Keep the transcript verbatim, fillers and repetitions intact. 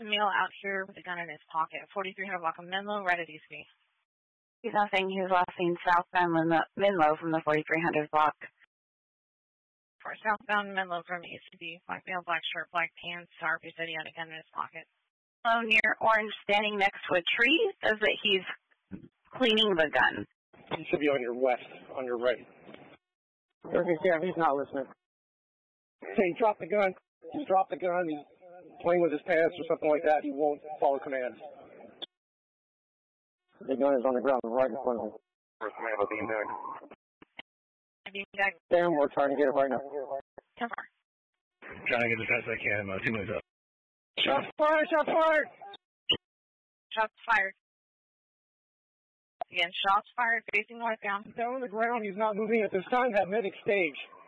a male out here with a gun in his pocket. forty-three hundred block of Menlo, right at East B. He's nothing. He was last seen southbound Menlo from the forty-three hundred block. For southbound Menlo from East B. Black male, black shirt, black pants. Sharp, he said he had a gun in his pocket. Hello, near Orange, standing next to a tree, says that he's cleaning the gun. He should be on your west, on your right. Okay, yeah, he's not listening. Hey, drop the gun. Just drop the gun. He's playing with his pants or something like that. He won't follow commands. The gun is on the ground right in front of him. First command will be in there. Damn, we're trying to get it right now. How far? Trying to get as fast as I can. Uh, two minutes up. Shots fired! Shots fired! Shots fired. Again, shots fired facing northbound. Down on the ground. He's not moving at this time. That medic stage.